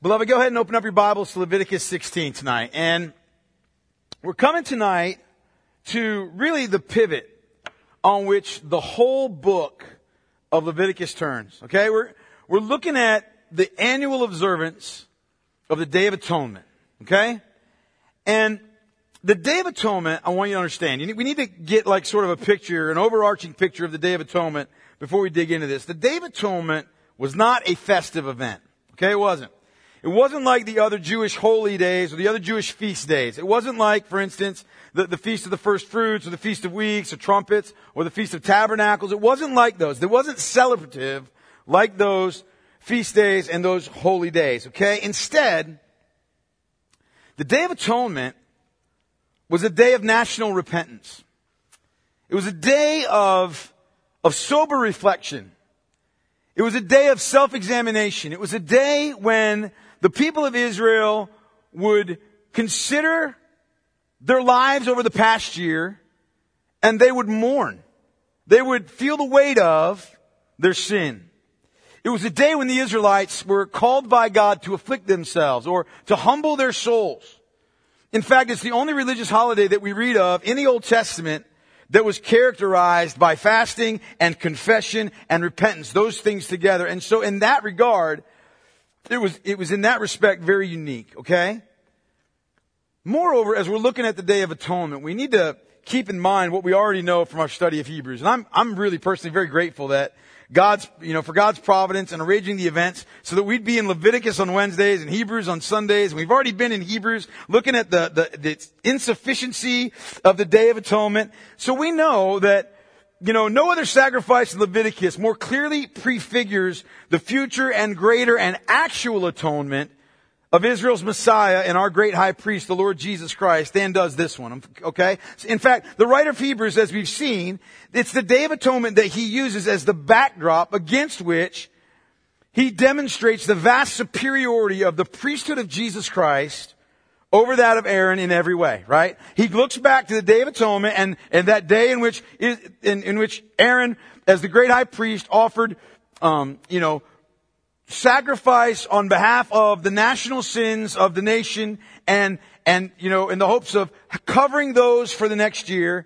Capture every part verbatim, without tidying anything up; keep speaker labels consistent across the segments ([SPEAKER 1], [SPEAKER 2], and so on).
[SPEAKER 1] Beloved, go ahead and open up your Bibles to Leviticus sixteen tonight. And we're coming tonight to really the pivot on which the whole book of Leviticus turns. Okay, we're, we're looking at the annual observance of the Day of Atonement. Okay? And the Day of Atonement, I want you to understand, you need, we need to get like sort of a picture, an overarching picture of the Day of Atonement before we dig into this. The Day of Atonement was not a festive event. Okay, it wasn't. It wasn't like the other Jewish holy days or the other Jewish feast days. It wasn't like, for instance, the, the Feast of the First Fruits or the Feast of Weeks or Trumpets or the Feast of Tabernacles. It wasn't like those. It wasn't celebrative like those feast days and those holy days. Okay? Instead, the Day of Atonement was a day of national repentance. It was a day of, of sober reflection. It was a day of self-examination. It was a day when the people of Israel would consider their lives over the past year and they would mourn. They would feel the weight of their sin. It was a day when the Israelites were called by God to afflict themselves or to humble their souls. In fact, it's the only religious holiday that we read of in the Old Testament that was characterized by fasting and confession and repentance, those things together. And so in that regard, it was, it was in that respect very unique, okay? Moreover, as we're looking at the Day of Atonement, we need to keep in mind what we already know from our study of Hebrews. And I'm, I'm really personally very grateful that God's, you know, for God's providence and arranging the events so that we'd be in Leviticus on Wednesdays and Hebrews on Sundays. And we've already been in Hebrews looking at the, the, the insufficiency of the Day of Atonement. So we know that, you know, no other sacrifice in Leviticus more clearly prefigures the future and greater and actual atonement of Israel's Messiah and our great high priest, the Lord Jesus Christ, than does this one. Okay? In fact, the writer of Hebrews, as we've seen, it's the Day of Atonement that he uses as the backdrop against which he demonstrates the vast superiority of the priesthood of Jesus Christ over that of Aaron in every way, right? He looks back to the Day of Atonement and, and that day in which, in, in which Aaron, as the great high priest, offered, um, you know, sacrifice on behalf of the national sins of the nation and, and, you know, in the hopes of covering those for the next year.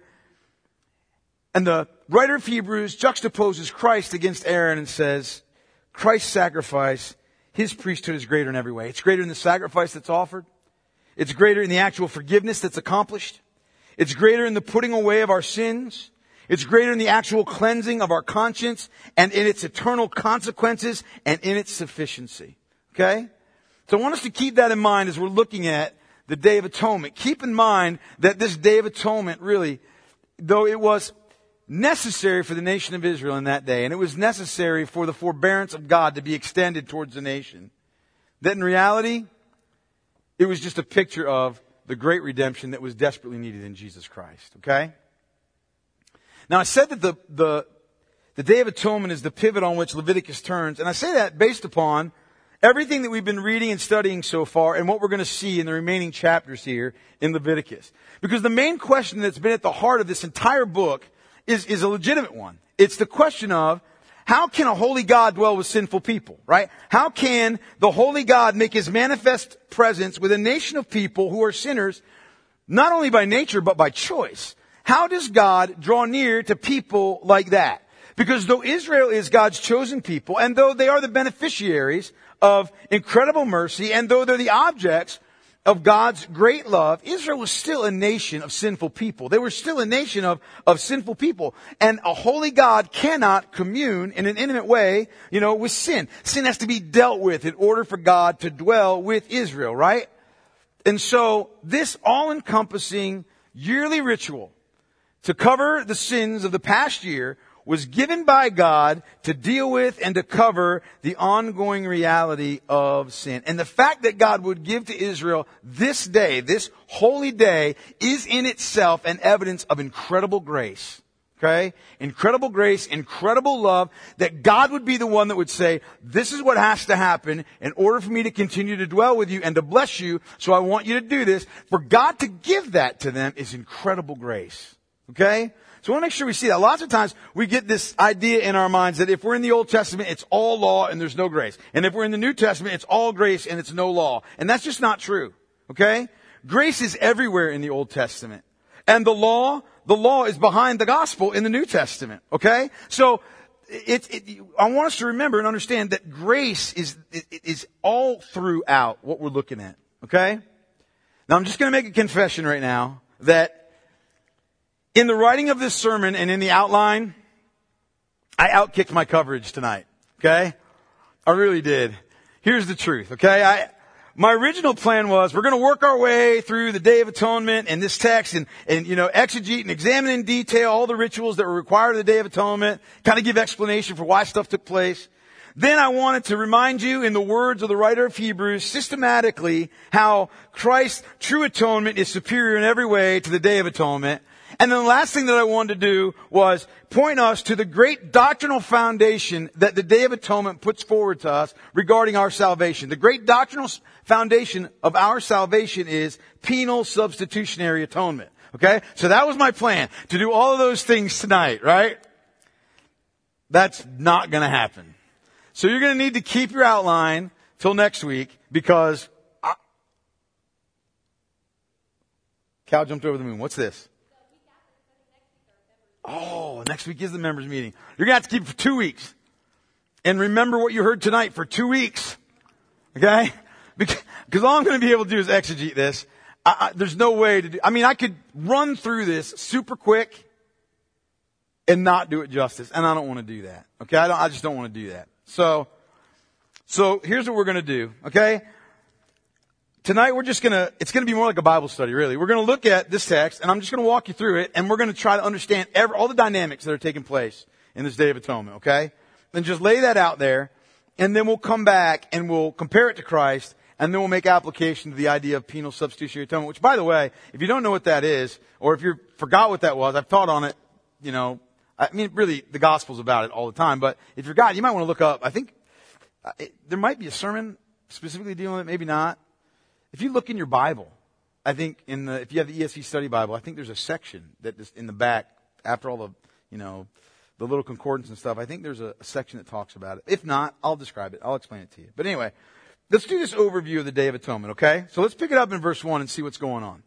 [SPEAKER 1] And the writer of Hebrews juxtaposes Christ against Aaron and says, Christ's sacrifice, his priesthood is greater in every way. It's greater in the sacrifice that's offered. It's greater in the actual forgiveness that's accomplished. It's greater in the putting away of our sins. It's greater in the actual cleansing of our conscience and in its eternal consequences and in its sufficiency. Okay? So I want us to keep that in mind as we're looking at the Day of Atonement. Keep in mind that this Day of Atonement really, though it was necessary for the nation of Israel in that day, and it was necessary for the forbearance of God to be extended towards the nation, that in reality, it was just a picture of the great redemption that was desperately needed in Jesus Christ. Okay? Now, I said that the, the, the Day of Atonement is the pivot on which Leviticus turns, and I say that based upon everything that we've been reading and studying so far and what we're going to see in the remaining chapters here in Leviticus. Because the main question that's been at the heart of this entire book is, is a legitimate one. It's the question of, how can a holy God dwell with sinful people, right? How can the holy God make his manifest presence with a nation of people who are sinners, not only by nature, but by choice? How does God draw near to people like that? Because though Israel is God's chosen people, and though they are the beneficiaries of incredible mercy, and though they're the objects of God's great love, Israel was still a nation of sinful people. They were still a nation of, of sinful people. And a holy God cannot commune in an intimate way, you know, with sin. Sin has to be dealt with in order for God to dwell with Israel, right? And so this all-encompassing yearly ritual to cover the sins of the past year was given by God to deal with and to cover the ongoing reality of sin. And the fact that God would give to Israel this day, this holy day, is in itself an evidence of incredible grace. Okay? Incredible grace, incredible love, that God would be the one that would say, this is what has to happen in order for me to continue to dwell with you and to bless you, so I want you to do this. For God to give that to them is incredible grace. Okay? So I want to make sure we see that. Lots of times we get this idea in our minds that if we're in the Old Testament, it's all law and there's no grace. And if we're in the New Testament, it's all grace and it's no law. And that's just not true. Okay? Grace is everywhere in the Old Testament. And the law, the law is behind the gospel in the New Testament. Okay? So It, it, I want us to remember and understand that grace is, is all throughout what we're looking at. Okay? Now I'm just going to make a confession right now that in the writing of this sermon and in the outline, I outkicked my coverage tonight. Okay? I really did. Here's the truth. Okay? I, my original plan was we're going to work our way through the Day of Atonement and this text and, and, you know, exegete and examine in detail all the rituals that were required of the Day of Atonement, kind of give explanation for why stuff took place. Then I wanted to remind you in the words of the writer of Hebrews systematically how Christ's true atonement is superior in every way to the Day of Atonement. And then the last thing that I wanted to do was point us to the great doctrinal foundation that the Day of Atonement puts forward to us regarding our salvation. The great doctrinal foundation of our salvation is penal substitutionary atonement. Okay? So that was my plan, to do all of those things tonight, right? That's not going to happen. So you're going to need to keep your outline till next week because I... Cow jumped over the moon. What's this? Oh, next week is the members meeting. You're going to have to keep it for two weeks. And remember what you heard tonight for two weeks. Okay? Because, because all I'm going to be able to do is exegete this. I, I, there's no way to do, I mean, I could run through this super quick and not do it justice. And I don't want to do that. Okay? I don't, I just don't want to do that. So, so here's what we're going to do. Okay? Tonight we're just going to, it's going to be more like a Bible study, really. We're going to look at this text, and I'm just going to walk you through it, and we're going to try to understand every, all the dynamics that are taking place in this Day of Atonement, okay? And just lay that out there, and then we'll come back and we'll compare it to Christ, and then we'll make application to the idea of penal substitutionary atonement, which, by the way, if you don't know what that is, or if you forgot what that was, I've taught on it, you know, I mean, really, the Gospel's about it all the time, but if you forgot, you might want to look up, I think, uh, it, there might be a sermon specifically dealing with it, maybe not. If you look in your Bible, I think in the, if you have the E S V Study Bible, I think there's a section that is in the back after all the, you know, the little concordance and stuff. I think there's a, a section that talks about it. If not, I'll describe it. I'll explain it to you. But anyway, let's do this overview of the Day of Atonement, okay? So let's pick it up in verse one and see what's going on.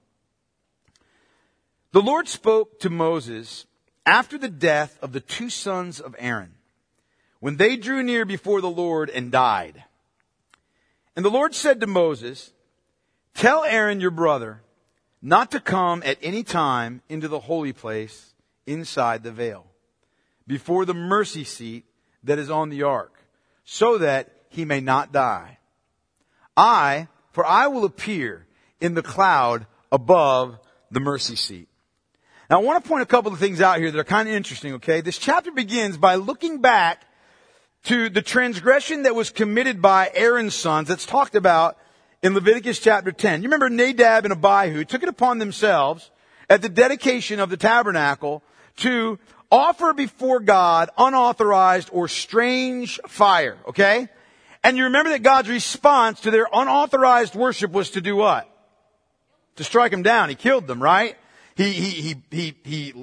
[SPEAKER 1] The Lord spoke to Moses after the death of the two sons of Aaron, when they drew near before the Lord and died. And the Lord said to Moses, "Tell Aaron your brother not to come at any time into the holy place inside the veil, before the mercy seat that is on the ark, so that he may not die. I, for I will appear in the cloud above the mercy seat." Now I want to point a couple of things out here that are kind of interesting, okay? This chapter begins by looking back to the transgression that was committed by Aaron's sons that's talked about in Leviticus chapter ten. You remember Nadab and Abihu took it upon themselves at the dedication of the tabernacle to offer before God unauthorized or strange fire, okay? And you remember that God's response to their unauthorized worship was to do what? To strike them down. He killed them, right? He, he, he, he, he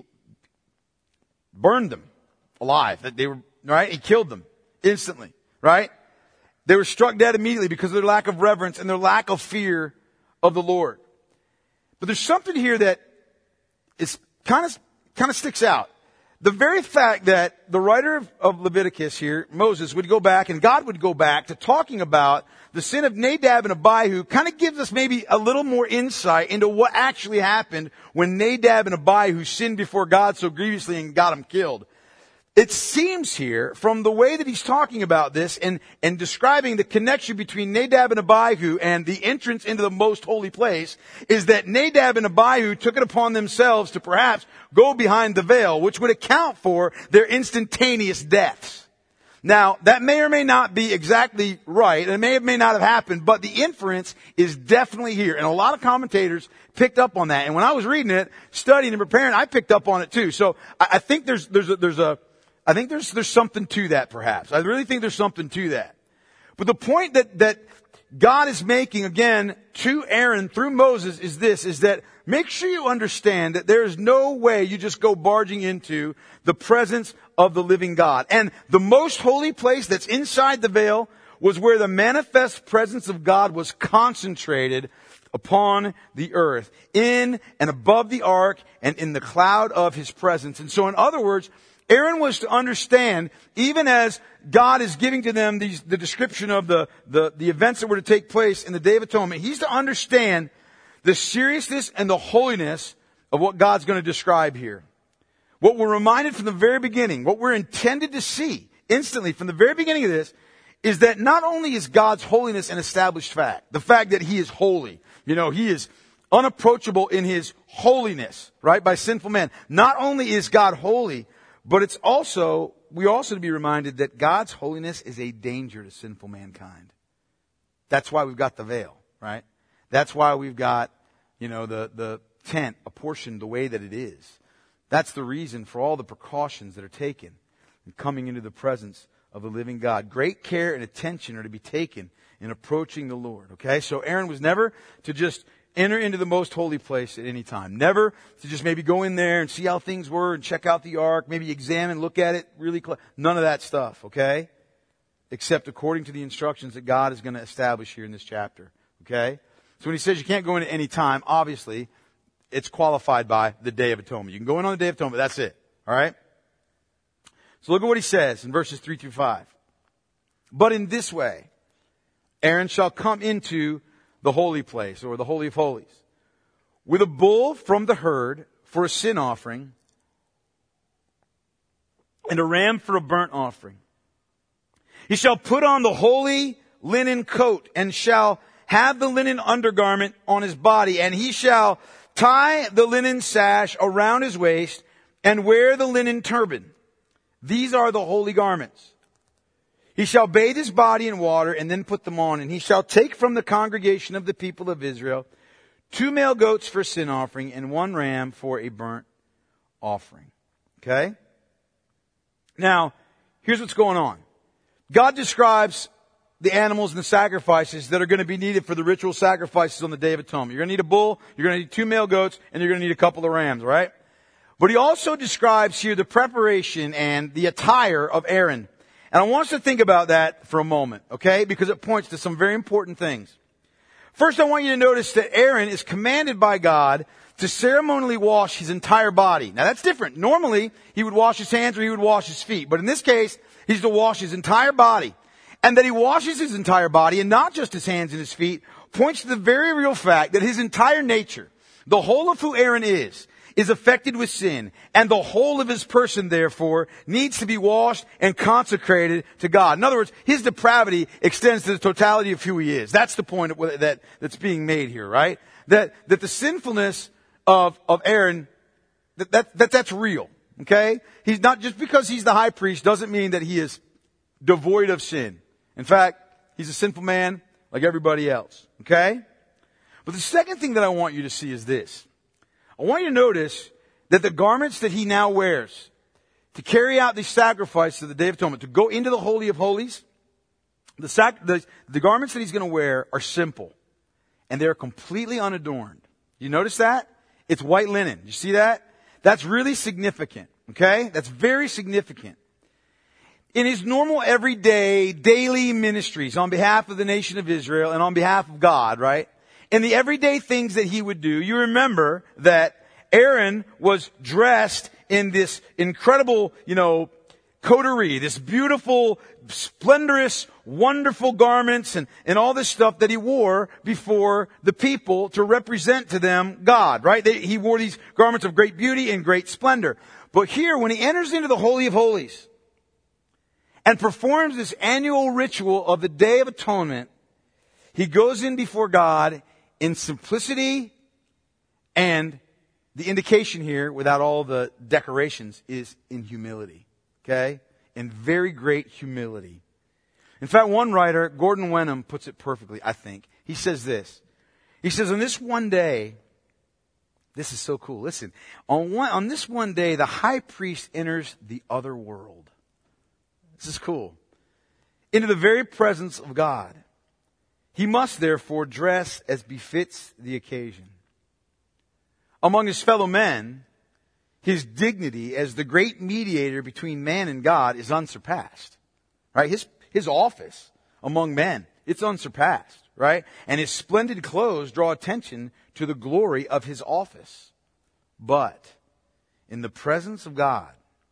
[SPEAKER 1] burned them alive. They were, right? He killed them instantly, right? They were struck dead immediately because of their lack of reverence and their lack of fear of the Lord. But there's something here that is kind of, kind of sticks out. The very fact that the writer of, of Leviticus here, Moses, would go back and God would go back to talking about the sin of Nadab and Abihu kind of gives us maybe a little more insight into what actually happened when Nadab and Abihu sinned before God so grievously and got them killed. It seems here, from the way that he's talking about this and, and describing the connection between Nadab and Abihu and the entrance into the most holy place, is that Nadab and Abihu took it upon themselves to perhaps go behind the veil, which would account for their instantaneous deaths. Now, that may or may not be exactly right, and it may or may not have happened, but the inference is definitely here. And a lot of commentators picked up on that. And when I was reading it, studying and preparing, I picked up on it too. So I, I think there's, there's a, there's a, I think there's, there's something to that perhaps. I really think there's something to that. But the point that, that God is making, again, to Aaron through Moses is this, is that make sure you understand that there is no way you just go barging into the presence of the living God. And the most holy place that's inside the veil was where the manifest presence of God was concentrated upon the earth, in and above the ark and in the cloud of his presence. And so in other words, Aaron was to understand, even as God is giving to them these, the description of the, the, the events that were to take place in the Day of Atonement, he's to understand the seriousness and the holiness of what God's going to describe here. What we're reminded from the very beginning, what we're intended to see instantly from the very beginning of this, is that not only is God's holiness an established fact, the fact that he is holy, you know, he is unapproachable in his holiness, right, by sinful man. Not only is God holy, but it's also, we also to be reminded that God's holiness is a danger to sinful mankind. That's why we've got the veil, right? That's why we've got, you know, the, the tent apportioned the way that it is. That's the reason for all the precautions that are taken in coming into the presence of the living God. Great care and attention are to be taken in approaching the Lord, okay? So Aaron was never to just enter into the most holy place at any time. Never to just maybe go in there and see how things were and check out the ark, maybe examine, look at it really close. None of that stuff, okay? Except according to the instructions that God is going to establish here in this chapter, okay? So when he says you can't go in at any time, obviously, it's qualified by the Day of Atonement. You can go in on the Day of Atonement, that's it, all right? So look at what he says in verses three through five. But in this way, Aaron shall come into the holy place, or the Holy of Holies, with a bull from the herd for a sin offering, and a ram for a burnt offering. He shall put on the holy linen coat, and shall have the linen undergarment on his body, and he shall tie the linen sash around his waist, and wear the linen turban. These are the holy garments. He shall bathe his body in water and then put them on. And he shall take from the congregation of the people of Israel two male goats for sin offering and one ram for a burnt offering. Okay? Now, here's what's going on. God describes the animals and the sacrifices that are going to be needed for the ritual sacrifices on the Day of Atonement. You're going to need a bull, you're going to need two male goats, and you're going to need a couple of rams, right? But he also describes here the preparation and the attire of Aaron. And I want us to think about that for a moment, okay? Because it points to some very important things. First, I want you to notice that Aaron is commanded by God to ceremonially wash his entire body. Now that's different. Normally, he would wash his hands or he would wash his feet. But in this case, he's to wash his entire body. And that he washes his entire body and not just his hands and his feet points to the very real fact that his entire nature, the whole of who Aaron is, is affected with sin, and the whole of his person, therefore, needs to be washed and consecrated to God. In other words, his depravity extends to the totality of who he is. That's the point that, that's being made here, right? That, that the sinfulness of, of Aaron, that, that, that, that's real, okay? He's not, just because he's the high priest doesn't mean that he is devoid of sin. In fact, he's a sinful man like everybody else, okay? But the second thing that I want you to see is this. I want you to notice that the garments that he now wears to carry out the sacrifice of the Day of Atonement, to go into the Holy of Holies, the, sac- the, the garments that he's going to wear are simple. And they're completely unadorned. You notice that? It's white linen. You see that? That's really significant. Okay? That's very significant. In his normal everyday, daily ministries on behalf of the nation of Israel and on behalf of God, right? In the everyday things that he would do, you remember that Aaron was dressed in this incredible, you know, coterie, this beautiful, splendorous, wonderful garments and, and all this stuff that he wore before the people to represent to them God, right? They, he wore these garments of great beauty and great splendor. But here, when he enters into the Holy of Holies and performs this annual ritual of the Day of Atonement, he goes in before God in simplicity, and the indication here, without all the decorations, is in humility. Okay? In very great humility. In fact, one writer, Gordon Wenham, puts it perfectly, I think. He says this. He says, on this one day, this is so cool. Listen, on one, on this one day, the high priest enters the other world. This is cool. Into the very presence of God. He must therefore dress as befits the occasion. Among his fellow men, his dignity as the great mediator between man and God is unsurpassed. Right? His, his office among men, it's unsurpassed. Right? And his splendid clothes draw attention to the glory of his office. But in the presence of God,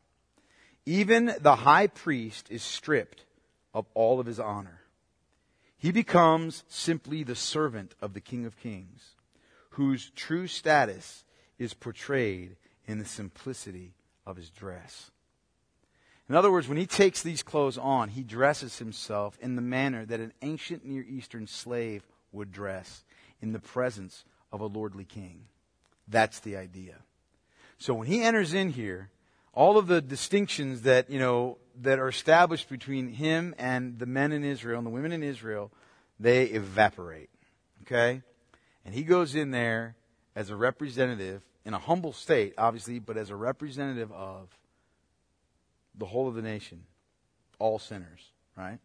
[SPEAKER 1] even the high priest is stripped of all of his honor. He becomes simply the servant of the King of Kings, whose true status is portrayed in the simplicity of his dress. In other words, when he takes these clothes on, he dresses himself in the manner that an ancient Near Eastern slave would dress in the presence of a lordly king. That's the idea. So when he enters in here, all of the distinctions that, you know, that are established between him and the men in Israel and the women in Israel, they evaporate. Okay? And he goes in there as a representative, in a humble state, obviously, but as a representative of the whole of the nation, all sinners, right?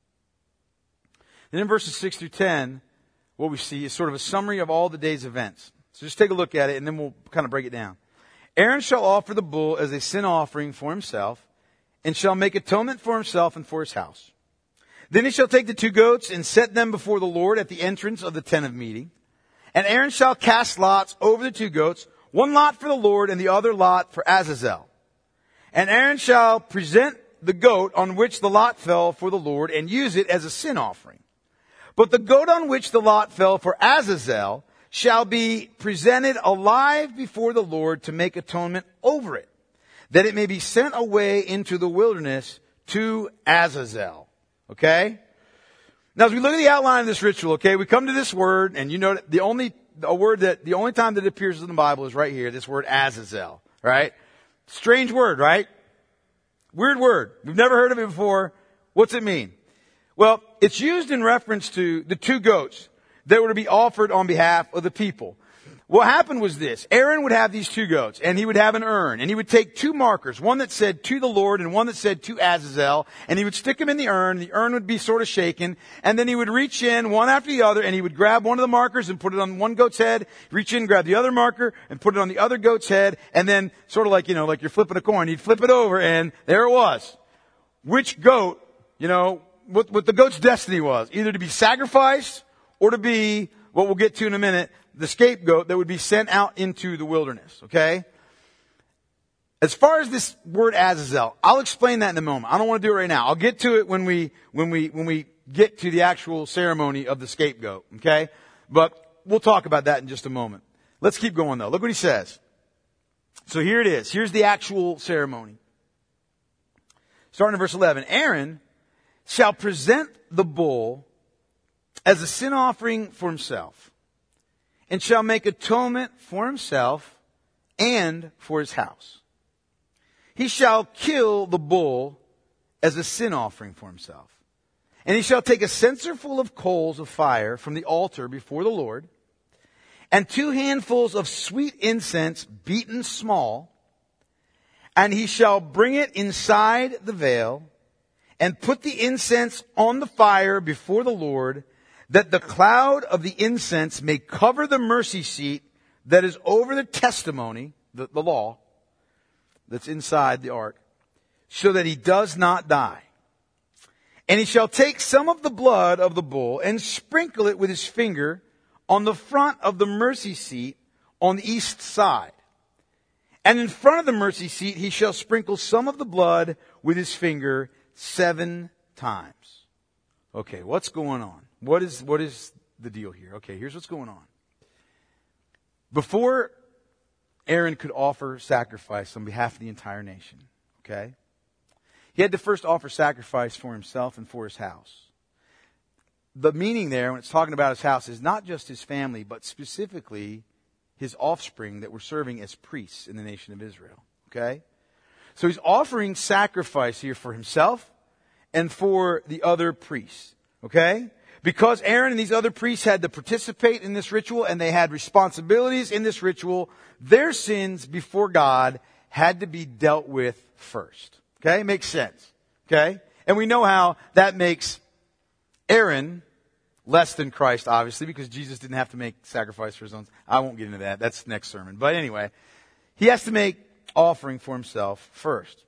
[SPEAKER 1] And in verses six through ten, what we see is sort of a summary of all the day's events. So just take a look at it and then we'll kind of break it down. Aaron shall offer the bull as a sin offering for himself and shall make atonement for himself and for his house. Then he shall take the two goats and set them before the Lord at the entrance of the tent of meeting. And Aaron shall cast lots over the two goats, one lot for the Lord and the other lot for Azazel. And Aaron shall present the goat on which the lot fell for the Lord and use it as a sin offering. But the goat on which the lot fell for Azazel shall be presented alive before the Lord to make atonement over it, that it may be sent away into the wilderness to Azazel. Okay? Now, as we look at the outline of this ritual, okay, we come to this word, and you know the only a word that the only time that it appears in the Bible is right here, this word Azazel, right? Strange word, right? Weird word. We've never heard of it before. What's it mean? Well, it's used in reference to the two goats that were to be offered on behalf of the people. What happened was this. Aaron would have these two goats, and he would have an urn, and he would take two markers, one that said to the Lord and one that said to Azazel, and he would stick them in the urn. The urn would be sort of shaken, and then he would reach in one after the other, and he would grab one of the markers and put it on one goat's head, reach in, grab the other marker, and put it on the other goat's head, and then sort of like, you know, like you're flipping a coin, he'd flip it over, and there it was. Which goat, you know, what, what the goat's destiny was, either to be sacrificed or to be, what we'll get to in a minute, the scapegoat that would be sent out into the wilderness, okay? As far as this word Azazel, I'll explain that in a moment. I don't want to do it right now. I'll get to it when we, when we, when we get to the actual ceremony of the scapegoat, okay? But we'll talk about that in just a moment. Let's keep going though. Look what he says. So here it is. Here's the actual ceremony. Starting in verse eleven. Aaron shall present the bull as a sin offering for himself, and shall make atonement for himself and for his house. He shall kill the bull as a sin offering for himself. And he shall take a censer full of coals of fire from the altar before the Lord, and two handfuls of sweet incense beaten small, and he shall bring it inside the veil, and put the incense on the fire before the Lord, that the cloud of the incense may cover the mercy seat that is over the testimony, the, the law, that's inside the ark, so that he does not die. And he shall take some of the blood of the bull and sprinkle it with his finger on the front of the mercy seat on the east side. And in front of the mercy seat he shall sprinkle some of the blood with his finger seven times. Okay, what's going on? What is, what is the deal here? Okay, here's what's going on. Before Aaron could offer sacrifice on behalf of the entire nation, okay, he had to first offer sacrifice for himself and for his house. The meaning there, when it's talking about his house, is not just his family, but specifically his offspring that were serving as priests in the nation of Israel, okay? So he's offering sacrifice here for himself and for the other priests, okay? Because Aaron and these other priests had to participate in this ritual and they had responsibilities in this ritual, their sins before God had to be dealt with first. Okay? Makes sense. Okay? And we know how that makes Aaron less than Christ, obviously, because Jesus didn't have to make sacrifice for his own. I won't get into that. That's next sermon. But anyway, he has to make offering for himself first.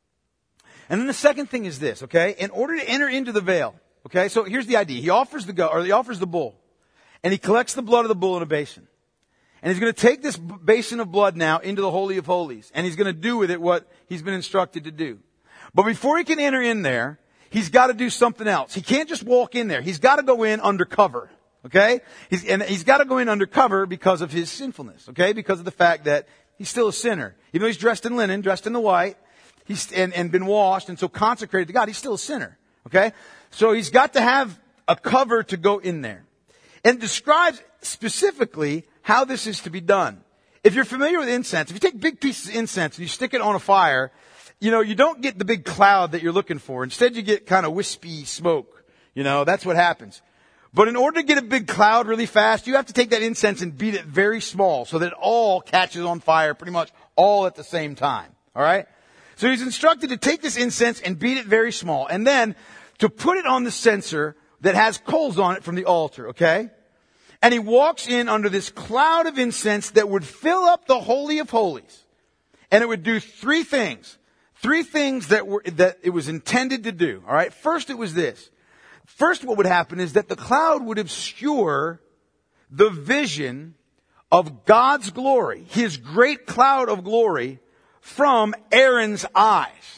[SPEAKER 1] And then the second thing is this, okay? In order to enter into the veil, okay? So here's the idea. He offers the go, or he offers the bull, and he collects the blood of the bull in a basin. And he's going to take this basin of blood now into the Holy of Holies, and he's going to do with it what he's been instructed to do. But before he can enter in there, he's got to do something else. He can't just walk in there. He's got to go in undercover, okay? He's, and he's got to go in undercover because of his sinfulness, okay? Because of the fact that he's still a sinner. Even though he's dressed in linen, dressed in the white, he's, and, and been washed and so consecrated to God, he's still a sinner, okay? So he's got to have a cover to go in there. And it describes specifically how this is to be done. If you're familiar with incense, if you take big pieces of incense and you stick it on a fire, you know, you don't get the big cloud that you're looking for. Instead, you get kind of wispy smoke. You know, that's what happens. But in order to get a big cloud really fast, you have to take that incense and beat it very small so that it all catches on fire pretty much all at the same time. All right? So he's instructed to take this incense and beat it very small, and then to put it on the censer that has coals on it from the altar, okay? And he walks in under this cloud of incense that would fill up the Holy of Holies. And it would do three things. Three things that were, that it was intended to do. All right. First, it was this. First, what would happen is that the cloud would obscure the vision of God's glory, his great cloud of glory, from Aaron's eyes,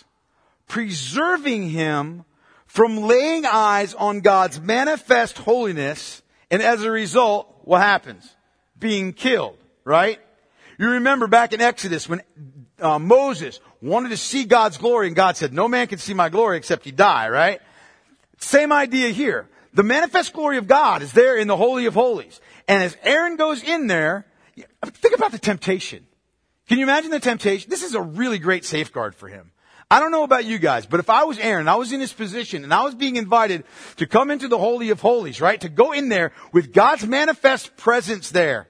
[SPEAKER 1] preserving him from laying eyes on God's manifest holiness. And as a result, what happens? Being killed, right? You remember back in Exodus when uh, Moses wanted to see God's glory, and God said, no man can see my glory except he die, right? Same idea here. The manifest glory of God is there in the Holy of Holies. And as Aaron goes in there, think about the temptation. Can you imagine the temptation? This is a really great safeguard for him. I don't know about you guys, but if I was Aaron, I was in his position, and I was being invited to come into the Holy of Holies, right? To go in there with God's manifest presence there.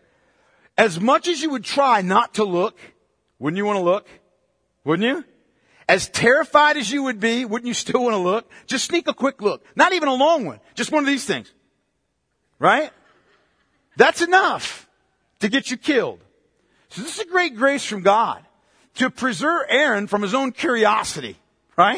[SPEAKER 1] As much as you would try not to look, wouldn't you want to look? Wouldn't you? As terrified as you would be, wouldn't you still want to look? Just sneak a quick look. Not even a long one. Just one of these things. Right? That's enough to get you killed. So this is a great grace from God to preserve Aaron from his own curiosity. Right?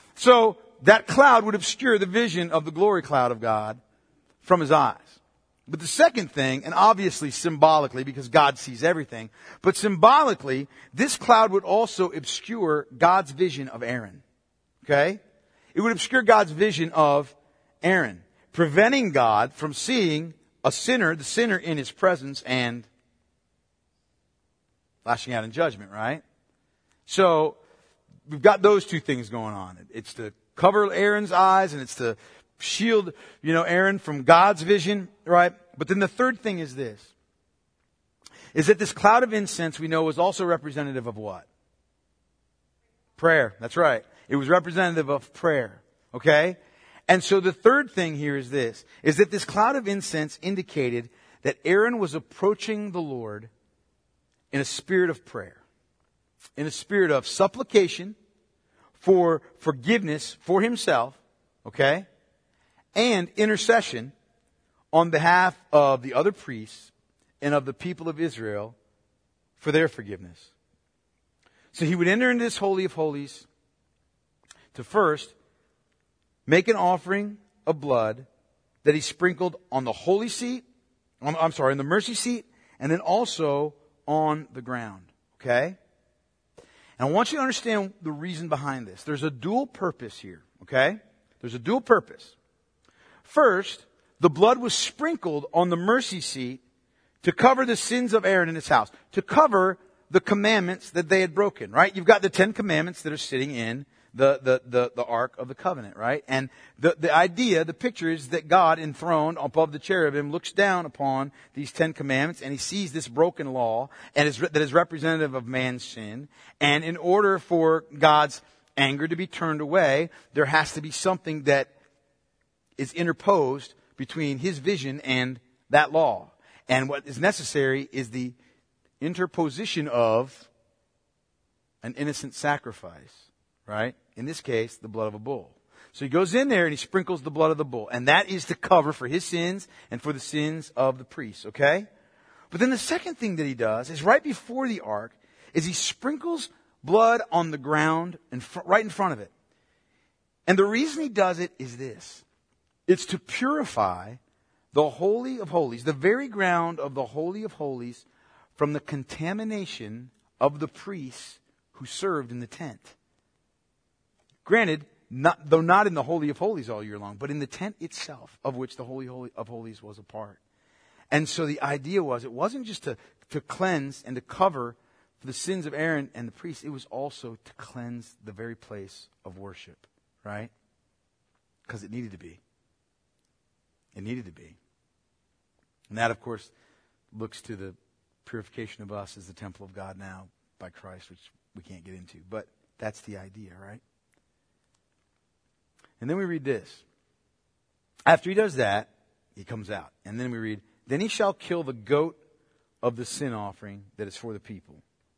[SPEAKER 1] So that cloud would obscure the vision of the glory cloud of God from his eyes. But the second thing, and obviously symbolically, because God sees everything, but symbolically, this cloud would also obscure God's vision of Aaron. Okay? It would obscure God's vision of Aaron, preventing God from seeing a sinner, the sinner in his presence, and lashing out in judgment, right? So, we've got those two things going on. It's to cover Aaron's eyes, and it's to shield, you know, Aaron from God's vision, right? But then the third thing is this, is that this cloud of incense we know was also representative of what? Prayer. That's right. It was representative of prayer. Okay? And so the third thing here is this, is that this cloud of incense indicated that Aaron was approaching the Lord in a spirit of prayer, in a spirit of supplication for forgiveness for himself, okay? And intercession on behalf of the other priests and of the people of Israel for their forgiveness. So he would enter into this Holy of Holies to first make an offering of blood that he sprinkled on the holy seat, on, I'm sorry, on the mercy seat, and then also on the ground. Okay? And I want you to understand the reason behind this. There's a dual purpose here. Okay? There's a dual purpose. First, the blood was sprinkled on the mercy seat to cover the sins of Aaron and his house, to cover the commandments that they had broken, right? You've got the Ten Commandments that are sitting in the, the, the, the Ark of the Covenant, right? And the, the idea, the picture is that God enthroned above the cherubim looks down upon these Ten Commandments, and he sees this broken law and is, that is representative of man's sin. And in order for God's anger to be turned away, there has to be something that is interposed between his vision and that law. And what is necessary is the interposition of an innocent sacrifice, right? In this case, the blood of a bull. So he goes in there and he sprinkles the blood of the bull. And that is to cover for his sins and for the sins of the priests, okay? But then the second thing that he does is right before the ark is he sprinkles blood on the ground in fr- right in front of it. And the reason he does it is this. It's to purify the Holy of Holies, the very ground of the Holy of Holies, from the contamination of the priests who served in the tent. Granted, not, though not in the Holy of Holies all year long, but in the tent itself, of which the Holy, Holy of Holies was a part. And so the idea was, it wasn't just to, to cleanse and to cover for the sins of Aaron and the priests, it was also to cleanse the very place of worship, right? Because it needed to be. It needed to be. And that, of course, looks to the purification of us as the temple of God now by Christ, which we can't get into. But that's the idea, right? And then we read this. After he does that, he comes out. And then we read, then he shall kill the goat of the sin offering that is for the people,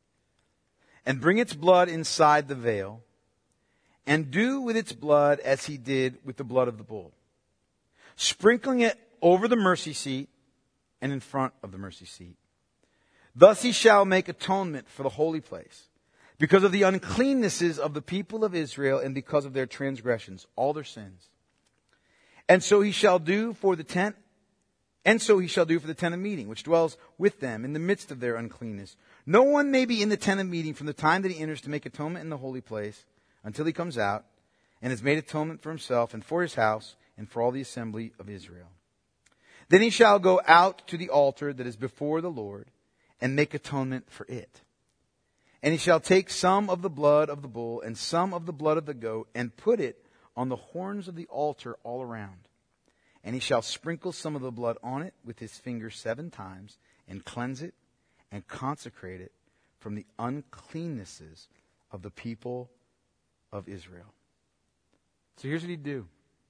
[SPEAKER 1] and bring its blood inside the veil, and do with its blood as he did with the blood of the bull, sprinkling it over the mercy seat and in front of the mercy seat. Thus he shall make atonement for the holy place, because of the uncleannesses of the people of Israel and because of their transgressions, all their sins. And so he shall do for the tent, and so he shall do for the tent of meeting, which dwells with them in the midst of their uncleanness. No one may be in the tent of meeting from the time that he enters to make atonement in the holy place until he comes out and has made atonement for himself and for his house and for all the assembly of Israel. Then he shall go out to the altar that is before the Lord and make atonement for it. And he shall take some of the blood of the bull and some of the blood of the goat and put it on the horns of the altar all around. And he shall sprinkle some of the blood on it with his finger seven times and cleanse it and consecrate it from the uncleannesses of the people of Israel. So here's what he'd do.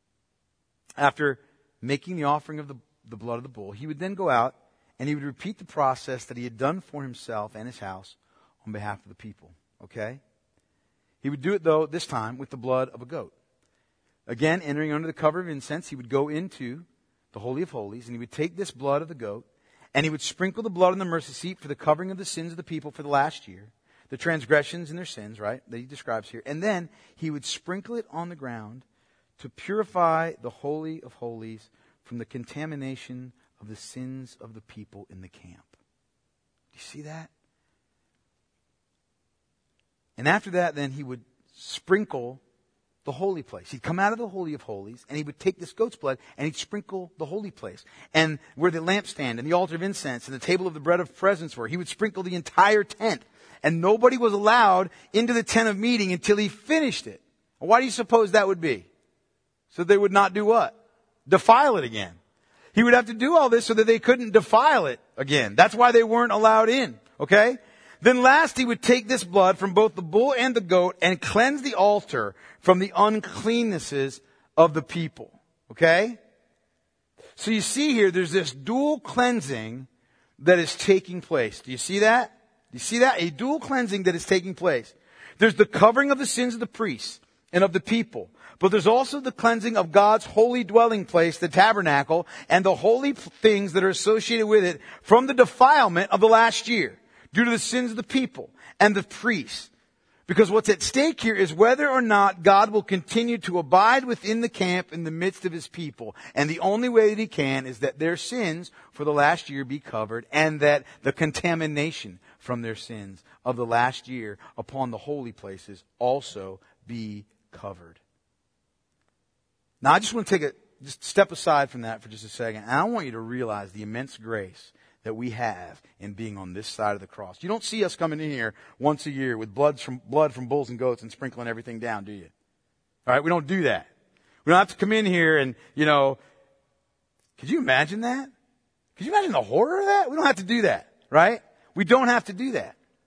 [SPEAKER 1] After making the offering of the, the blood of the bull, he would then go out and he would repeat the process that he had done for himself and his house on behalf of the people. Okay? He would do it, though, this time with the blood of a goat. Again, entering under the cover of incense, he would go into the Holy of Holies, and he would take this blood of the goat, and he would sprinkle the blood on the mercy seat for the covering of the sins of the people for the last year, the transgressions and their sins, right, that he describes here. And then he would sprinkle it on the ground to purify the Holy of Holies from the contamination of the sins of the people in the camp. Do you see that? And after that, then he would sprinkle the holy place. He'd come out of the Holy of Holies, and he would take this goat's blood, and he'd sprinkle the holy place. And where the lampstand and the altar of incense and the table of the bread of presence were, he would sprinkle the entire tent. And nobody was allowed into the tent of meeting until he finished it. Why do you suppose that would be? So they would not do what? Defile it again. He would have to do all this so that they couldn't defile it again. That's why they weren't allowed in. Okay? Then last he would take this blood from both the bull and the goat and cleanse the altar from the uncleannesses of the people. Okay? So you see here, there's this dual cleansing that is taking place. Do you see that? Do you see that? A dual cleansing that is taking place. There's the covering of the sins of the priests and of the people. But there's also the cleansing of God's holy dwelling place, the tabernacle, and the holy things that are associated with it from the defilement of the last year, due to the sins of the people and the priests. Because what's at stake here is whether or not God will continue to abide within the camp in the midst of his people. And the only way that he can is that their sins for the last year be covered, and that the contamination from their sins of the last year upon the holy places also be covered. Now I just want to take a just step aside from that for just a second. And I want you to realize the immense grace that we have in being on this side of the cross. You don't see us coming in here once a year with blood from, blood from bulls and goats and sprinkling everything down, do you? All right, we don't do that. We don't have to come in here and, you know, could you imagine that? Could you imagine the horror of that? We don't have to do that, right? We don't have to do that.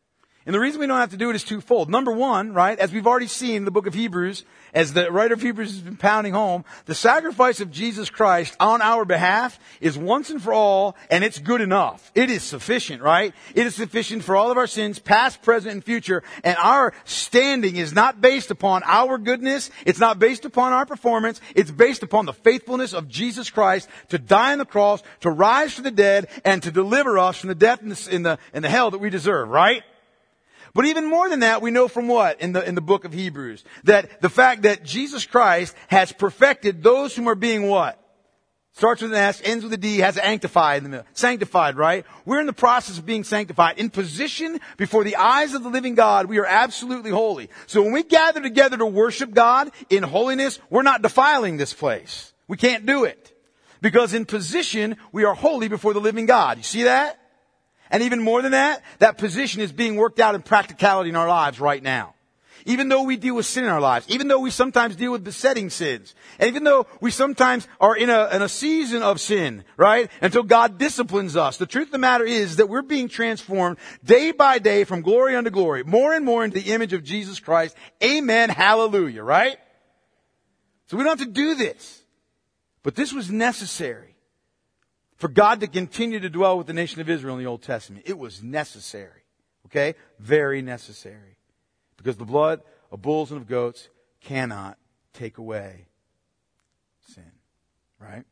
[SPEAKER 1] And the reason we don't have to do it is twofold. Number one, right, as we've already seen in the book of Hebrews, as the writer of Hebrews has been pounding home, the sacrifice of Jesus Christ on our behalf is once and for all, and it's good enough. It is sufficient, right? It is sufficient for all of our sins, past, present, and future. And our standing is not based upon our goodness. It's not based upon our performance. It's based upon the faithfulness of Jesus Christ to die on the cross, to rise from the dead, and to deliver us from the death and the, in the, in the hell that we deserve, right? But even more than that, we know from what in the, in the book of Hebrews? That the fact that Jesus Christ has perfected those whom are being what? Starts with an S, ends with a D, has sanctified in the middle. Sanctified, right? We're in the process of being sanctified. In position before the eyes of the living God, we are absolutely holy. So when we gather together to worship God in holiness, we're not defiling this place. We can't do it. Because in position, we are holy before the living God. You see that? And even more than that, that position is being worked out in practicality in our lives right now. Even though we deal with sin in our lives, even though we sometimes deal with besetting sins, and even though we sometimes are in a, in a season of sin, right, until God disciplines us, the truth of the matter is that we're being transformed day by day from glory unto glory, more and more into the image of Jesus Christ. Amen, hallelujah, right? So we don't have to do this. But this was necessary. For God to continue to dwell with the nation of Israel in the Old Testament. It was necessary. Okay? Very necessary. Because the blood of bulls and of goats cannot take away sin. Right?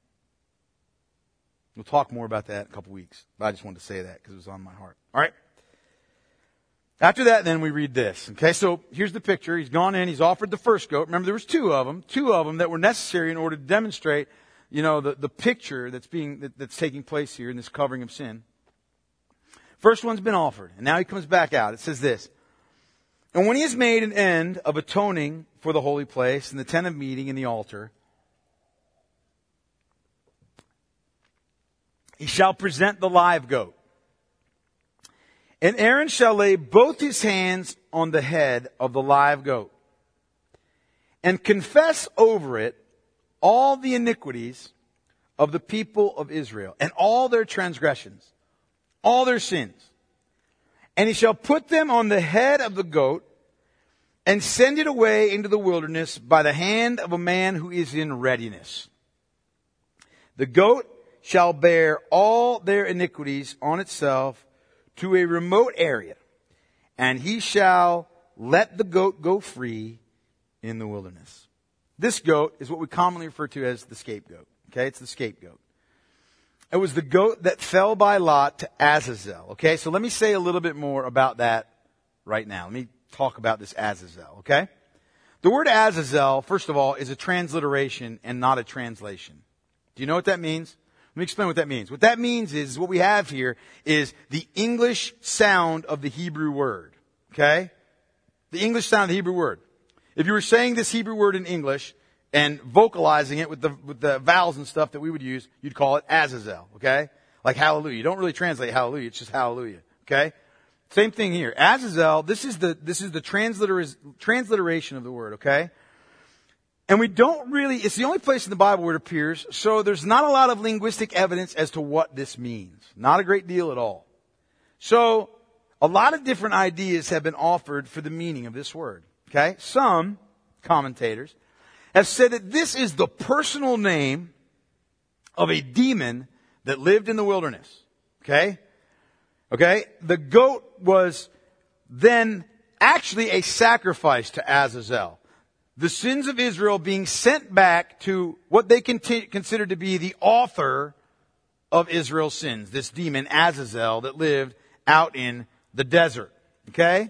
[SPEAKER 1] We'll talk more about that in a couple weeks. But I just wanted to say that because it was on my heart. Alright? After that, then we read this. Okay, so here's the picture. He's gone in, he's offered the first goat. Remember, there was two of them. Two of them that were necessary in order to demonstrate You know, the, the picture that's being, that, that's taking place here in this covering of sin. First one's been offered, and now he comes back out. It says this, and when he has made an end of atoning for the holy place and the tent of meeting and the altar, he shall present the live goat. And Aaron shall lay both his hands on the head of the live goat and confess over it all the iniquities of the people of Israel and all their transgressions, all their sins. And he shall put them on the head of the goat and send it away into the wilderness by the hand of a man who is in readiness. The goat shall bear all their iniquities on itself to a remote area, and he shall let the goat go free in the wilderness. This goat is what we commonly refer to as the scapegoat. Okay, it's the scapegoat. It was the goat that fell by lot to Azazel. Okay, so let me say a little bit more about that right now. Let me talk about this Azazel, okay? The word Azazel, first of all, is a transliteration and not a translation. Do you know what that means? Let me explain what that means. What that means is, what we have here is the English sound of the Hebrew word. Okay? The English sound of the Hebrew word. If you were saying this Hebrew word in English and vocalizing it with the, with the vowels and stuff that we would use, you'd call it Azazel. Okay? Like hallelujah. You don't really translate hallelujah. It's just hallelujah. Okay? Same thing here. Azazel, this is the, this is the transliter- transliteration of the word. Okay? And we don't really, it's the only place in the Bible where it appears, so there's not a lot of linguistic evidence as to what this means. Not a great deal at all. So, a lot of different ideas have been offered for the meaning of this word. Okay? Some commentators have said that this is the personal name of a demon that lived in the wilderness. Okay? Okay? The goat was then actually a sacrifice to Azazel. The sins of Israel being sent back to what they conti- considered to be the author of Israel's sins. This demon, Azazel, that lived out in the desert. Okay?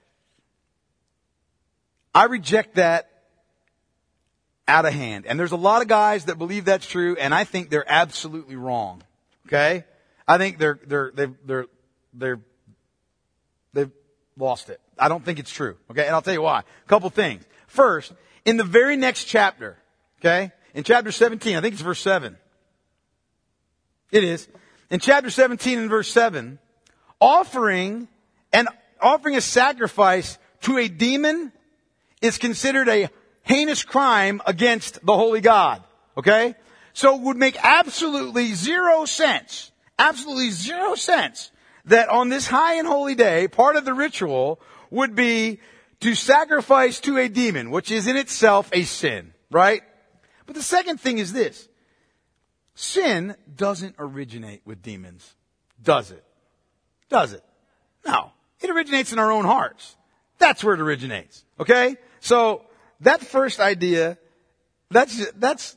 [SPEAKER 1] I reject that out of hand. And there's a lot of guys that believe that's true, and I think they're absolutely wrong. Okay? I think they're, they're, they're, they're, they're, they've lost it. I don't think it's true. Okay? And I'll tell you why. A couple things. First, in the very next chapter, okay? In chapter seventeen, I think it's verse seven. It is. In chapter seventeen and verse seven, offering and offering a sacrifice to a demon is considered a heinous crime against the holy God. Okay? So it would make absolutely zero sense, absolutely zero sense that on this high and holy day, part of the ritual would be to sacrifice to a demon, which is in itself a sin, right? But the second thing is this. Sin doesn't originate with demons, does it? Does it? No. It originates in our own hearts. That's where it originates. Okay? So, that first idea, that's, that's,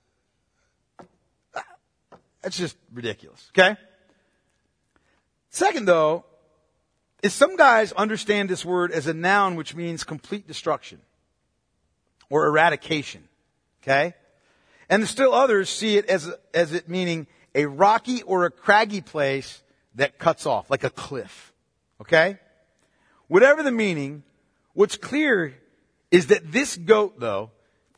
[SPEAKER 1] that's just ridiculous. Okay? Second though, is some guys understand this word as a noun which means complete destruction or eradication. Okay? And still others see it as, as it meaning a rocky or a craggy place that cuts off, like a cliff. Okay? Whatever the meaning, what's clear is that this goat, though,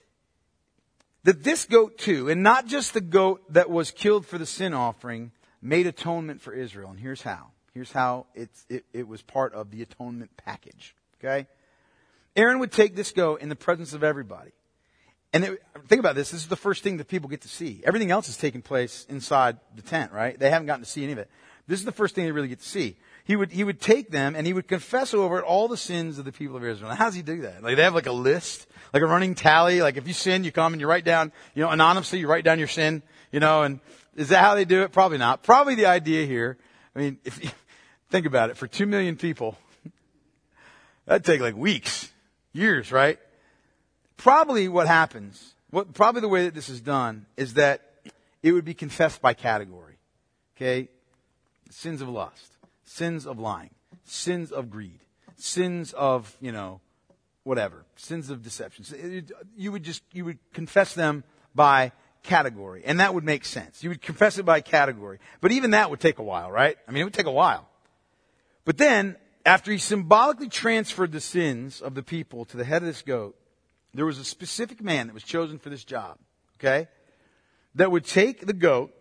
[SPEAKER 1] that this goat too, and not just the goat that was killed for the sin offering, made atonement for Israel. And here's how. Here's how it's, it, it was part of the atonement package. Okay? Aaron would take this goat in the presence of everybody. And it, think about this. This is the first thing that people get to see. Everything else is taking place inside the tent, right? They haven't gotten to see any of it. This is the first thing they really get to see. He would, he would take them and he would confess over it all the sins of the people of Israel. Now, how does he do that? Like, they have like a list, like a running tally. Like, if you sin, you come and you write down, you know, anonymously, you write down your sin, you know, and is that how they do it? Probably not. Probably the idea here, I mean, if you think about it, for two million people, that'd take like weeks, years, right? Probably what happens, what, probably the way that this is done is that it would be confessed by category. Okay? Sins of lust, sins of lying, sins of greed, sins of, you know, whatever, sins of deception. You would just, you would confess them by category. And that would make sense. You would confess it by category. But even that would take a while, right? I mean, it would take a while. But then, after he symbolically transferred the sins of the people to the head of this goat, there was a specific man that was chosen for this job, okay? That would take the goat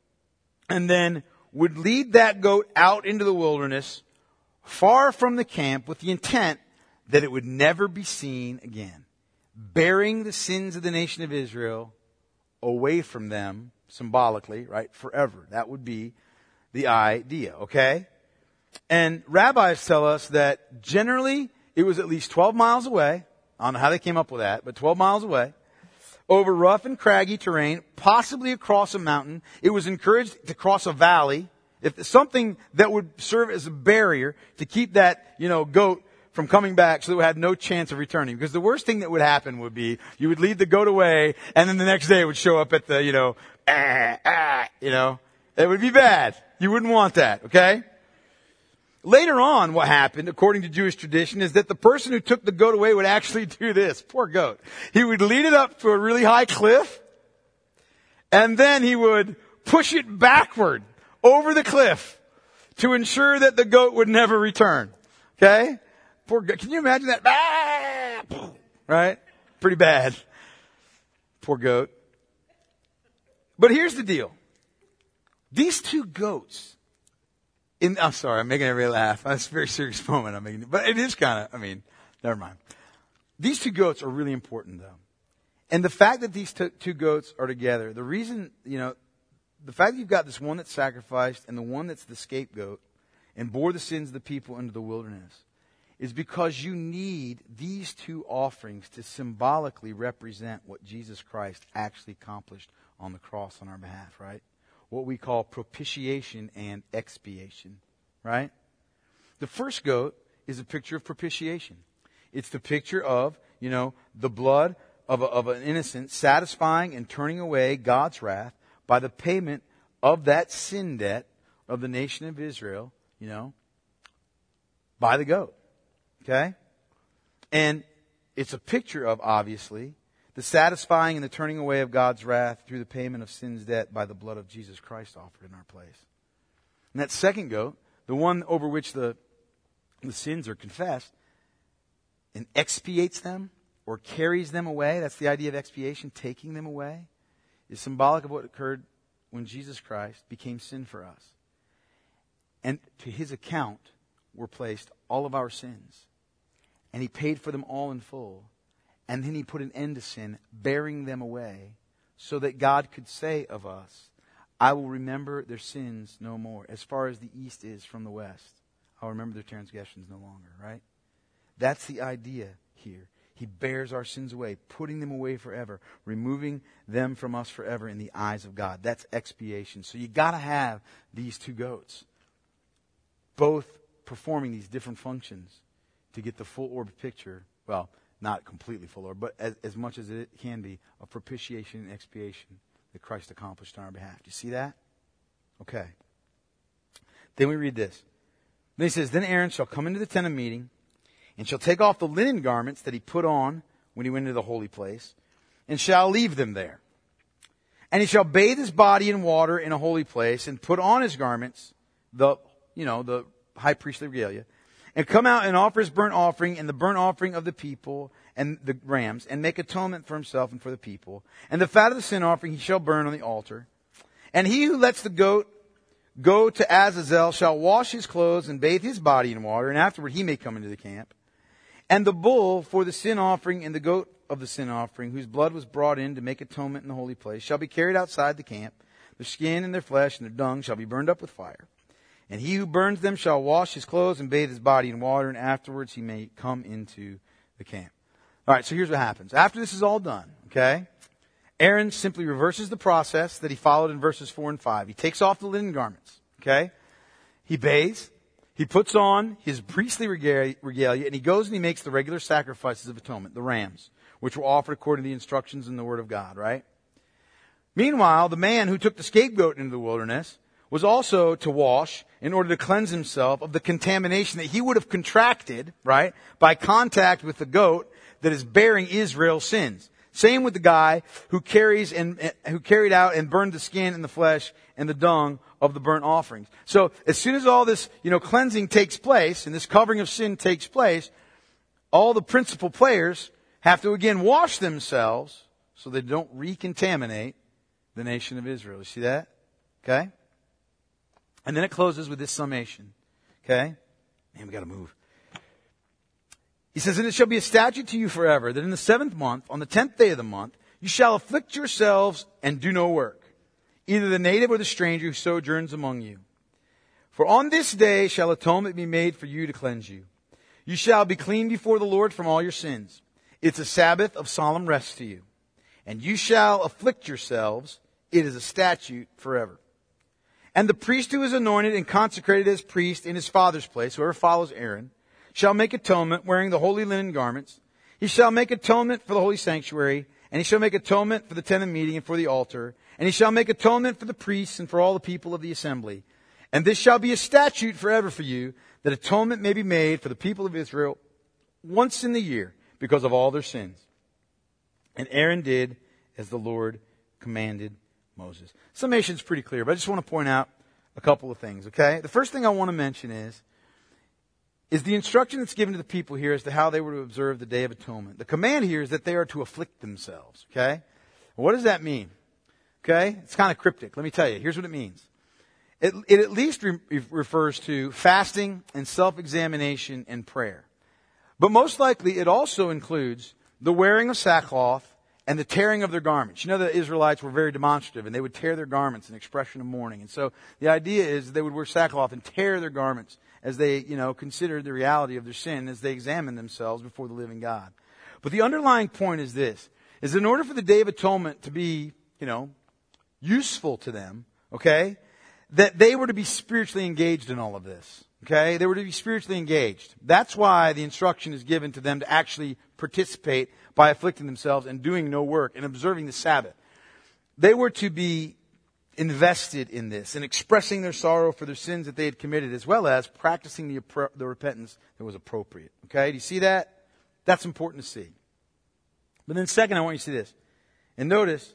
[SPEAKER 1] and then would lead that goat out into the wilderness, far from the camp, with the intent that it would never be seen again, bearing the sins of the nation of Israel away from them, symbolically, right, forever. That would be the idea, okay? And rabbis tell us that generally it was at least twelve miles away. I don't know how they came up with that, but twelve miles away, over rough and craggy terrain, possibly across a mountain. It was encouraged to cross a valley, if something that would serve as a barrier to keep that, you know, goat from coming back, so that it had no chance of returning. Because the worst thing that would happen would be you would lead the goat away, and then the next day it would show up at the, you know, ah, ah, you know, it would be bad. You wouldn't want that, okay? Later on, what happened, according to Jewish tradition, is that the person who took the goat away would actually do this. Poor goat. He would lead it up to a really high cliff, and then he would push it backward over the cliff to ensure that the goat would never return. Okay? Poor goat. Can you imagine that? Ah! Right? Pretty bad. Poor goat. But here's the deal. These two goats, In, I'm sorry, I'm making everybody laugh. That's a very serious moment I'm making. But it is kind of, I mean, never mind. These two goats are really important, though. And the fact that these t- two goats are together, the reason, you know, the fact that you've got this one that's sacrificed and the one that's the scapegoat and bore the sins of the people into the wilderness is because you need these two offerings to symbolically represent what Jesus Christ actually accomplished on the cross on our behalf, right? What we call propitiation and expiation, right? The first goat is a picture of propitiation. It's the picture of, you know, the blood of, a, of an innocent satisfying and turning away God's wrath by the payment of that sin debt of the nation of Israel, you know, by the goat. Okay? And it's a picture of, obviously, the satisfying and the turning away of God's wrath through the payment of sin's debt by the blood of Jesus Christ offered in our place. And that second goat, the one over which the, the sins are confessed, and expiates them or carries them away, that's the idea of expiation, taking them away, is symbolic of what occurred when Jesus Christ became sin for us. And to his account were placed all of our sins. And he paid for them all in full. And then he put an end to sin, bearing them away, so that God could say of us, I will remember their sins no more. As far as the east is from the west, I'll remember their transgressions no longer, right? That's the idea here. He bears our sins away, putting them away forever, removing them from us forever in the eyes of God. That's expiation. So you got to have these two goats, both performing these different functions to get the full orb picture. Well, not completely full orb, but as, as much as it can be, of propitiation and expiation that Christ accomplished on our behalf. Do you see that? Okay. Then we read this. Then he says, Then Aaron shall come into the tent of meeting, and shall take off the linen garments that he put on when he went into the holy place, and shall leave them there. And he shall bathe his body in water in a holy place, and put on his garments, the, you know, the high priestly regalia, and come out and offer his burnt offering and the burnt offering of the people and the rams, and make atonement for himself and for the people. And the fat of the sin offering he shall burn on the altar. And he who lets the goat go to Azazel shall wash his clothes and bathe his body in water, and afterward he may come into the camp. And the bull for the sin offering and the goat of the sin offering, whose blood was brought in to make atonement in the holy place, shall be carried outside the camp. Their skin and their flesh and their dung shall be burned up with fire. And he who burns them shall wash his clothes and bathe his body in water, and afterwards he may come into the camp. All right, so here's what happens. After this is all done, okay, Aaron simply reverses the process that he followed in verses four and five. He takes off the linen garments, okay? He bathes. He puts on his priestly regalia, and he goes and he makes the regular sacrifices of atonement, the rams, which were offered according to the instructions in the Word of God, right? Meanwhile, the man who took the scapegoat into the wilderness was also to wash in order to cleanse himself of the contamination that he would have contracted, right, by contact with the goat that is bearing Israel's sins. Same with the guy who carries and who carried out and burned the skin and the flesh and the dung of the burnt offerings. So as soon as all this, you know, cleansing takes place and this covering of sin takes place, all the principal players have to again wash themselves so they don't recontaminate the nation of Israel. You see that? Okay? And then it closes with this summation. Okay? Man, we got to move. He says, And it shall be a statute to you forever, that in the seventh month, on the tenth day of the month, you shall afflict yourselves and do no work, either the native or the stranger who sojourns among you. For on this day shall atonement be made for you to cleanse you. You shall be clean before the Lord from all your sins. It's a Sabbath of solemn rest to you. And you shall afflict yourselves. It is a statute forever. And the priest who is anointed and consecrated as priest in his father's place, whoever follows Aaron, shall make atonement wearing the holy linen garments. He shall make atonement for the holy sanctuary, and he shall make atonement for the tent of meeting and for the altar, and he shall make atonement for the priests and for all the people of the assembly. And this shall be a statute forever for you, that atonement may be made for the people of Israel once in the year because of all their sins. And Aaron did as the Lord commanded Moses. Summation is pretty clear, but I just want to point out a couple of things, okay? The first thing I want to mention is, is the instruction that's given to the people here as to how they were to observe the Day of Atonement. The command here is that they are to afflict themselves, okay? What does that mean? Okay? It's kind of cryptic. Let me tell you. Here's what it means. It, it at least re- refers to fasting and self-examination and prayer. But most likely it also includes the wearing of sackcloth and the tearing of their garments. You know, the Israelites were very demonstrative, and they would tear their garments in expression of mourning. And so the idea is they would wear sackcloth and tear their garments as they, you know, considered the reality of their sin, as they examined themselves before the living God. But the underlying point is this, is in order for the Day of Atonement to be, you know, useful to them, okay, that they were to be spiritually engaged in all of this. Okay? They were to be spiritually engaged. That's why the instruction is given to them to actually participate by afflicting themselves and doing no work and observing the Sabbath. They were to be invested in this and expressing their sorrow for their sins that they had committed, as well as practicing the, the repentance that was appropriate. Okay? Do you see that? That's important to see. But then second, I want you to see this. And notice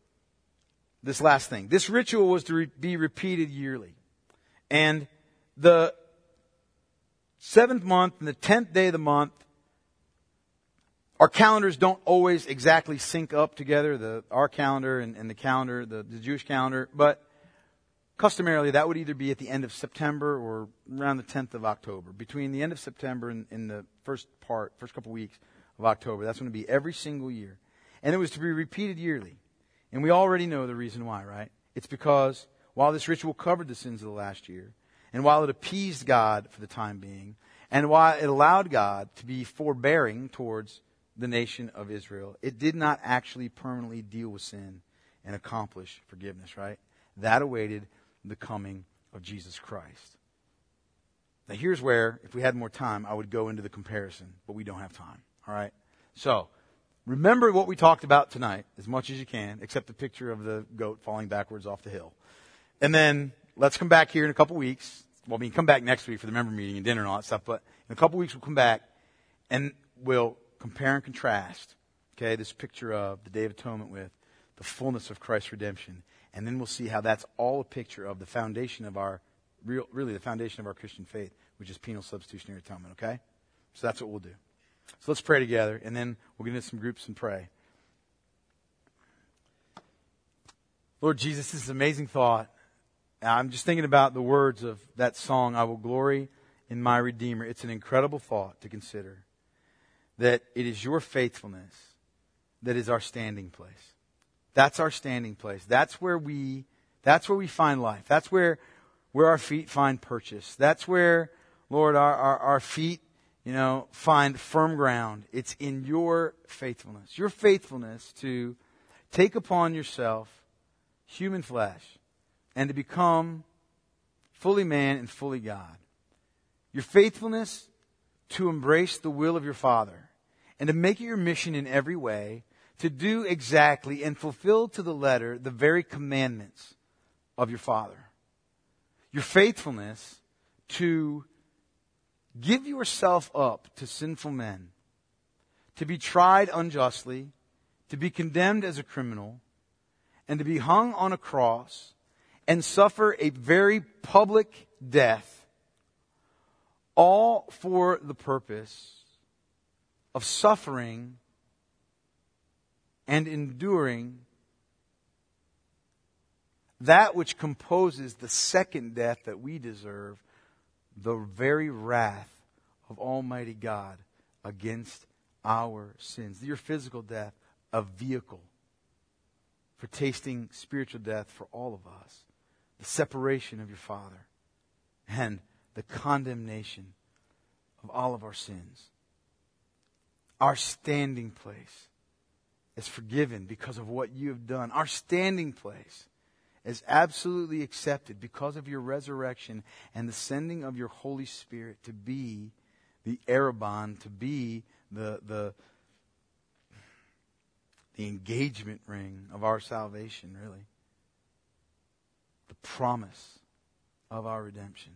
[SPEAKER 1] this last thing. This ritual was to re- be repeated yearly. And the seventh month and the tenth day of the month, our calendars don't always exactly sync up together, the our calendar and, and the calendar, the, the Jewish calendar, but customarily that would either be at the end of September or around the tenth of October. Between the end of September and, and the first part, first couple weeks of October. That's going to be every single year. And it was to be repeated yearly. And we already know the reason why, right? It's because while this ritual covered the sins of the last year, and while it appeased God for the time being, and while it allowed God to be forbearing towards the nation of Israel, it did not actually permanently deal with sin and accomplish forgiveness, right? That awaited the coming of Jesus Christ. Now here's where, if we had more time, I would go into the comparison, but we don't have time, all right? So, remember what we talked about tonight as much as you can, except the picture of the goat falling backwards off the hill. And then let's come back here in a couple weeks. Well, I mean, come back next week for the member meeting and dinner and all that stuff, but in a couple weeks we'll come back and we'll compare and contrast, okay, this picture of the Day of Atonement with the fullness of Christ's redemption. And then we'll see how that's all a picture of the foundation of our, real, really the foundation of our Christian faith, which is penal substitutionary atonement, okay? So that's what we'll do. So let's pray together, and then we'll get into some groups and pray. Lord Jesus, this is an amazing thought. I'm just thinking about the words of that song, I will glory in my Redeemer. It's an incredible thought to consider that it is your faithfulness that is our standing place. That's our standing place. That's where we, that's where we find life. That's where, where our feet find purchase. That's where, Lord, our, our, our feet, you know, find firm ground. It's in your faithfulness. Your faithfulness to take upon yourself human flesh and to become fully man and fully God. Your faithfulness to embrace the will of your Father and to make it your mission in every way to do exactly and fulfill to the letter the very commandments of your Father. Your faithfulness to give yourself up to sinful men, to be tried unjustly, to be condemned as a criminal, and to be hung on a cross and suffer a very public death, all for the purpose of suffering and enduring that which composes the second death that we deserve, the very wrath of Almighty God against our sins. Your physical death, a vehicle for tasting spiritual death for all of us. The separation of your Father and the condemnation of all of our sins. Our standing place is forgiven because of what you have done. Our standing place is absolutely accepted because of your resurrection and the sending of your Holy Spirit to be the Arrabon, to be the, the, the engagement ring of our salvation, really. The promise of our redemption.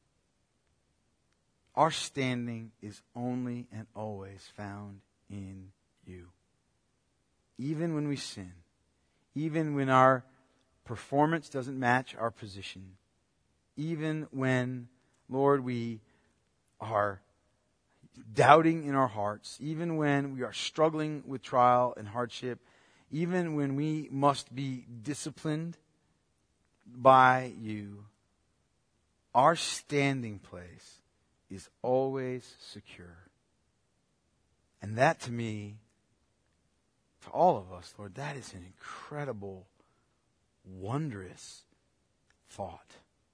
[SPEAKER 1] Our standing is only and always found in you. Even when we sin, even when our performance doesn't match our position, even when, Lord, we are doubting in our hearts, even when we are struggling with trial and hardship, even when we must be disciplined by you, our standing place is always secure. And that to me, to all of us, Lord, that is an incredible, wondrous thought.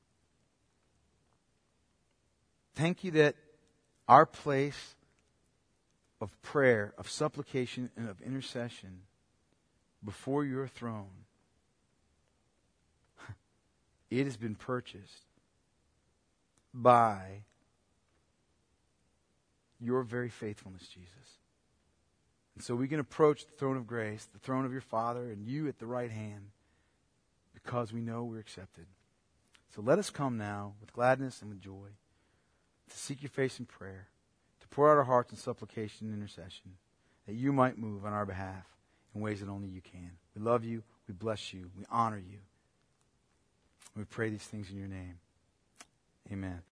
[SPEAKER 1] Thank you that our place of prayer, of supplication, and of intercession before your throne, it has been purchased by your very faithfulness, Jesus. And so we can approach the throne of grace, the throne of your Father, and you at the right hand, because we know we're accepted. So let us come now with gladness and with joy to seek your face in prayer, to pour out our hearts in supplication and intercession, that you might move on our behalf in ways that only you can. We love you, we bless you, we honor you. We pray these things in your name. Amen.